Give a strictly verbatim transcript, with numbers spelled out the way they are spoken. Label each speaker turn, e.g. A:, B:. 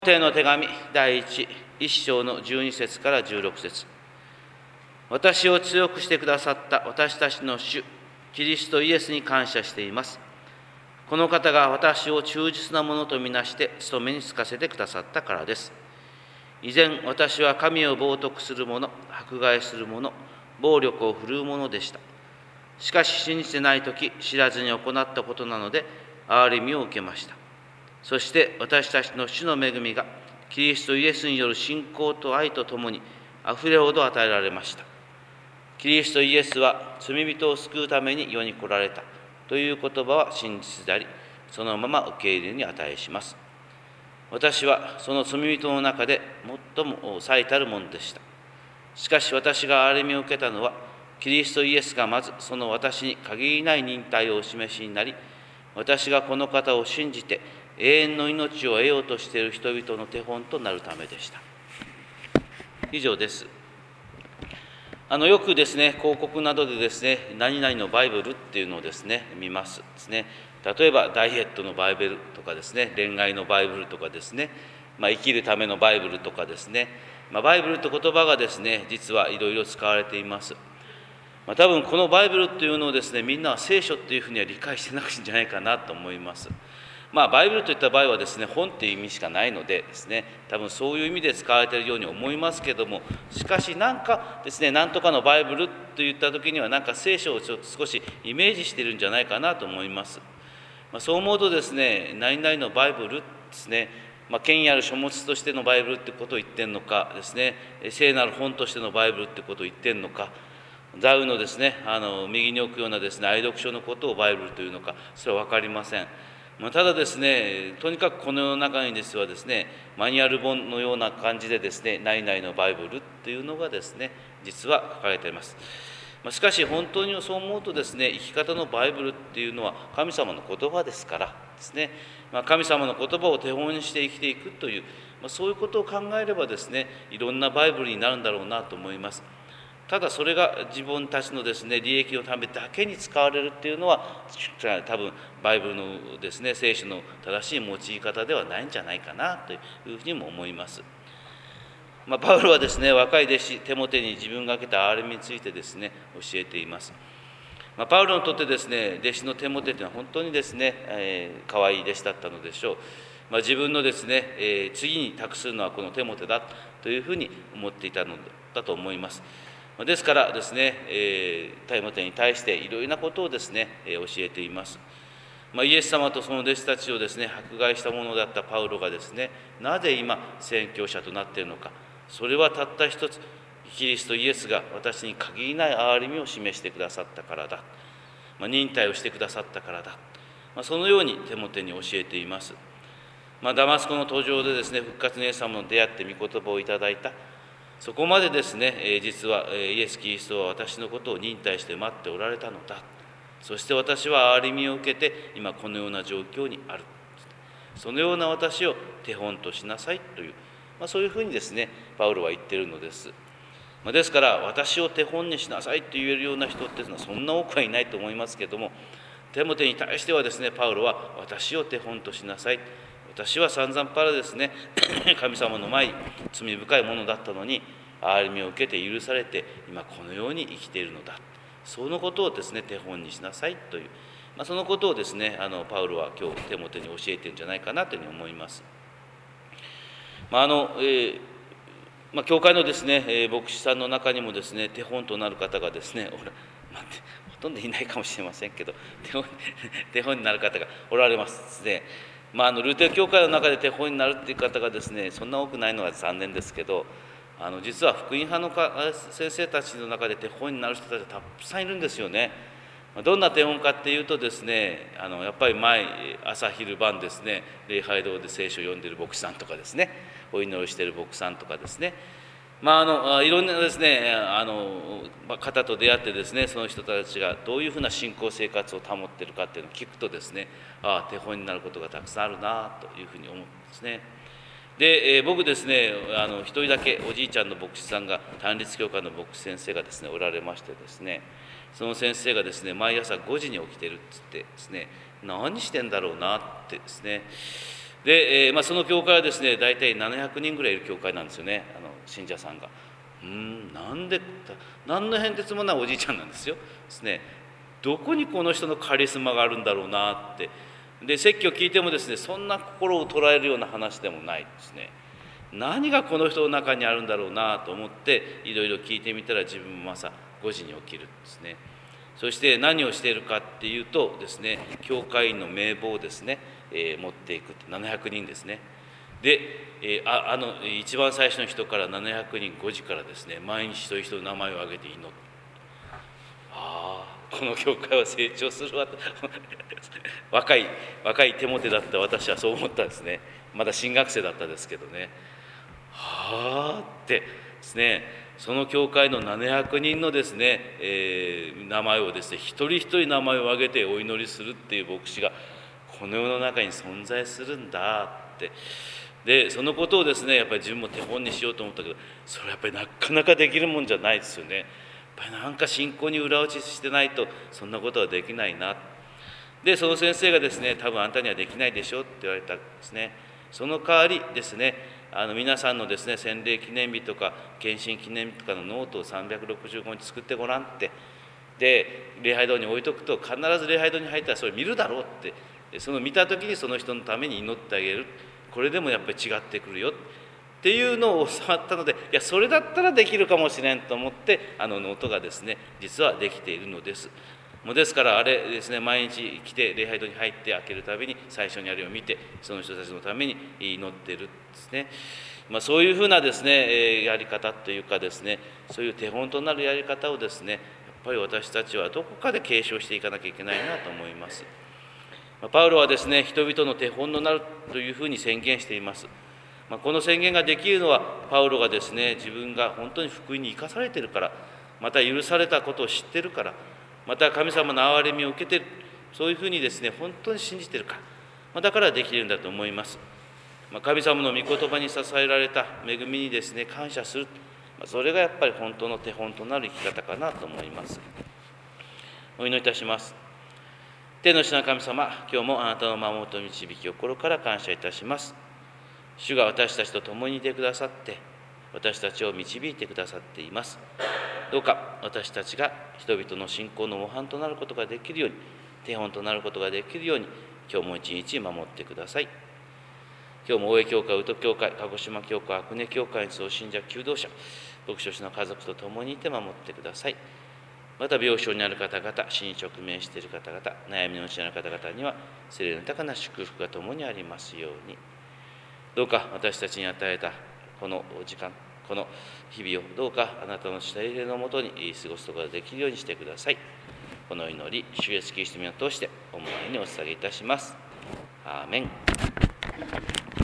A: テの手紙第一、一章のじゅうに節からじゅうろく節。私を強くしてくださった私たちの主、キリストイエスに感謝しています。この方が私を忠実なものとみなして務めに就かせてくださったからです。以前、私は神を冒涜する者、迫害する者、暴力を振るう者でした。しかし信じてないとき、知らずに行ったことなので、憐れみを受けました。そして私たちの主の恵みがキリストイエスによる信仰と愛とともにあふれほど与えられました。キリストイエスは罪人を救うために世に来られたという言葉は真実であり、そのまま受け入れに値します。私はその罪人の中で最も最たるものでした。しかし私が憐れみを受けたのは、キリストイエスがまずその私に限りない忍耐をお示しになり、私がこの方を信じて永遠の命を得ようとしている人々の手本となるためでした。以上です。あのよくですね、広告などでですね、何々のバイブルっていうのをですね、見ますですね。例えばダイエットのバイブルとかですね、恋愛のバイブルとかですね、まあ、生きるためのバイブルとかですね、まあ、バイブルという言葉がですね、実はいろいろ使われています。まあ、多分このバイブルというのをですね、みんなは聖書っていうふうには理解してなくてんじゃないかなと思います。まあ、バイブルといった場合はですね、本っていう意味しかないのでですね、多分そういう意味で使われているように思いますけども、しかしなんかですね、なんとかのバイブルといった時にはなんか聖書をちょっと少しイメージしているんじゃないかなと思います。まあ、そう思うとですね、何々のバイブルですね、まあ、権威ある書物としてのバイブルってことを言ってんのかですね、聖なる本としてのバイブルってことを言ってんのか、座右のですね、あの右に置くようなですね、愛読書のことをバイブルというのか、それは分かりません。まあ、ただですね、とにかくこの世の中にですはですね、マニュアル本のような感じでですね、何々のバイブルっていうのがですね、実は書かれています。まあ、しかし本当にそう思うとですね、生き方のバイブルっていうのは神様の言葉ですからですね、まあ、神様の言葉を手本にして生きていくという、まあ、そういうことを考えればですね、いろんなバイブルになるんだろうなと思います。ただそれが自分たちのですね、利益のためだけに使われるっていうのは、多分バイブルのですね、聖書の正しい用い方ではないんじゃないかなというふうにも思います。まあ、パウロはですね、若い弟子テモテに自分が受けた憐れみについてですね、教えています。まあ、パウロにとってですね、弟子のテモテというのは本当にですね、えー、可愛い弟子だったのでしょう。まあ、自分のですね、えー、次に託するのはこのテモテだというふうに思っていたのだと思います。ですからですね、えー、テモテに対していろいろなことをですね、えー、教えています。まあ、イエス様とその弟子たちをですね、迫害したものだったパウロがですね、なぜ今宣教者となっているのか、それはたった一つ、キリストイエスが私に限りない憐れみを示してくださったからだ、まあ、忍耐をしてくださったからだ、まあ、そのようにテモテに教えています。まあ、ダマスコの途上でですね、復活のイエス様の出会って御言葉をいただいた。そこまでですね、えー、実は、えー、イエス・キリストは私のことを忍耐して待っておられたのだ。そして私は憐れみを受けて今このような状況にある。そのような私を手本としなさいという、まあ、そういうふうにですね、パウロは言っているのです。まあ、ですから私を手本にしなさいと言えるような人っていうのはそんな多くはいないと思いますけども、テモテに対してはですね、パウロは私を手本としなさい。私は散々パラですね、神様の前に罪深いものだったのに、憐れみを受けて許されて、今このように生きているのだ。そのことをですね、手本にしなさいという、まあ、そのことをですね、あのパウロは今日テモテに教えてるんじゃないかなというふうに思います。まああのえーまあ、教会のですね、えー、牧師さんの中にもですね、手本となる方がですね、おら、まあ、ほとんどいないかもしれませんけど、手本手本になる方がおられますですね。まあ、あのルーテル教会の中で手本になるっていう方がですね、そんな多くないのは残念ですけど、あの実は福音派のか先生たちの中で手本になる人たちがたくさんいるんですよね。どんな手本かっていうとですね、あのやっぱり毎朝昼晩ですね、礼拝堂で聖書を読んでいる牧師さんとかですね、お祈りしている牧師さんとかですね、まあ、あのいろんなですね、あの方と出会ってですね、その人たちがどういうふうな信仰生活を保っているかっていうのを聞くとですね、ああ手本になることがたくさんあるなというふうに思うんですね。で、えー、僕ですね、あの一人だけおじいちゃんの牧師さんが、単立教会の牧師先生がですねおられましてですね、その先生がですね、毎朝ごじに起きてるっつってですね、何してんだろうなってですね、 で、えーまあ、その教会はですね、大体ななひゃくにんぐらいいる教会なんですよね、あの信者さんが。うーん、なんで、何の変哲もないおじいちゃんなんですよ。ですね、どこにこの人のカリスマがあるんだろうなって。で、説教を聞いてもですね、そんな心を捉えるような話でもないですね。何がこの人の中にあるんだろうなと思っていろいろ聞いてみたら、自分も朝ごじに起きるんですね。そして何をしているかっていうとですね、教会員の名簿をですね、えー、持っていくってななひゃくにんですね。で、えー、あ, あの一番最初の人からななひゃくにんごじからですね、毎日一人一人名前を挙げて祈る。ああ、この教会は成長するわと若い若い手も手だった私はそう思ったんですね。まだ新学生だったですけどね。はあってですね、その教会のななひゃくにんのですね、えー、名前をですね、一人一人名前を挙げてお祈りするっていう牧師がこの世の中に存在するんだって。でそのことをですね、やっぱり自分も手本にしようと思ったけど、それはやっぱりなかなかできるもんじゃないですよね。やっぱりなんか信仰に裏打ちしてないとそんなことはできないな。でその先生がですね、多分あんたにはできないでしょって言われたんですね。その代わりですね、あの皆さんのですね、洗礼記念日とか献身記念日とかのノートをさんびゃくろくじゅうごにち作ってごらんって。で礼拝堂に置いとくと必ず礼拝堂に入ったらそれ見るだろうって。その見た時にその人のために祈ってあげる。これでもやっぱり違ってくるよっていうのを教わったので、いやそれだったらできるかもしれんと思って、あのノートがですね、実はできているのです。もうですからあれですね、毎日来て礼拝堂に入って開けるたびに最初にあれを見て、その人たちのために祈っているんですね。まあ、そういうふうなですね、やり方というかですね、そういう手本となるやり方をですね、やっぱり私たちはどこかで継承していかなきゃいけないなと思います。パウロはですね、人々の手本となるというふうに宣言しています。まあ、この宣言ができるのは、パウロがですね、自分が本当に福音に生かされているから、また許されたことを知っているから、また神様の憐れみを受けている、そういうふうにですね、本当に信じているから、まあ、だからできるんだと思います。まあ、神様の御言葉に支えられた恵みにですね、感謝する。まあ、それがやっぱり本当の手本となる生き方かなと思います。お祈りいたします。天の父な神様、今日もあなたの守りと導きを心から感謝いたします。主が私たちと共にいてくださって、私たちを導いてくださっています。どうか私たちが人々の信仰の模範となることができるように、手本となることができるように、今日も一日守ってください。今日も大江教会、宇都教会、鹿児島教会、阿久根教会に総信者、求道者、牧師の家族と共にいて守ってください。また病床にある方々、死に直面している方々、悩みの内にある方々には聖霊の豊かな祝福が共にありますように。どうか私たちに与えたこの時間、この日々をどうかあなたの聖霊のもとに過ごすことができるようにしてください。この祈り、主イエスキリストの名を通してお前にお捧げいたします。アーメン。